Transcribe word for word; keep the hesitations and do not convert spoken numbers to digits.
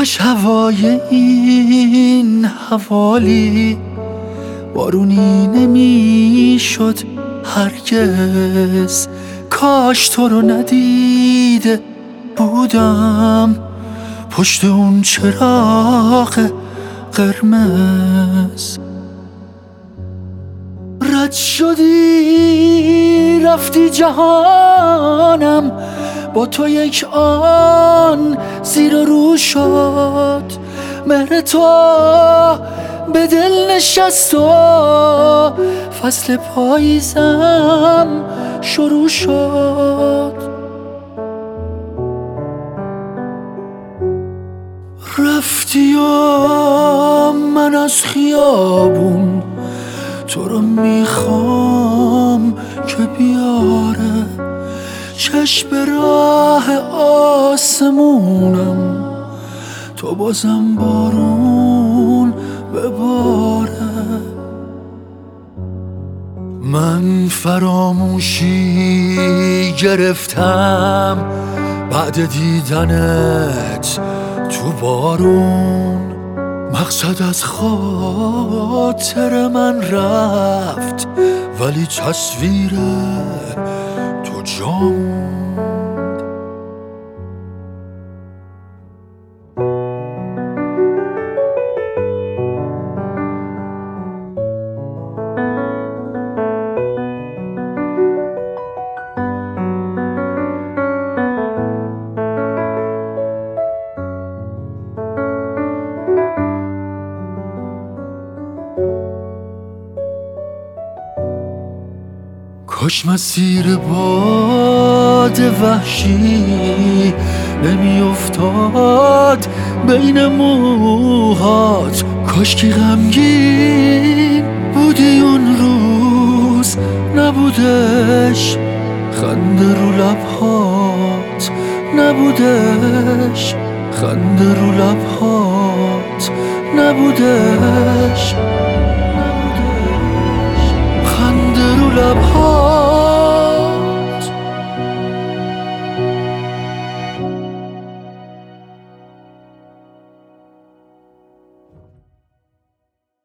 کاش هوای این حوالی بارونی نمی شد هرگز. کاش تو رو ندیده بودم پشت اون چراغ قرمز. رد شدی رفتی جهانم، با تو یک آن زیر و رو شد. مهر تو به دل نشست و فصل پاییزم شروع شد. رفتی و من از خیابون تو رو میخوام که بیاره چشم به راه آسمونم، تو بازم بارون بباره. من فراموشی گرفتم بعد دیدنت تو بارون. مقصد از خاطر من رفت ولی تصویر تو جام. کاش مسیر باد وحشی نمی افتاد بین موهات. کاش که غمگین بودی اون روز نبودش، خنده رو لبهات نبودش، خنده رو لبهات نبودش، خنده رو لبهات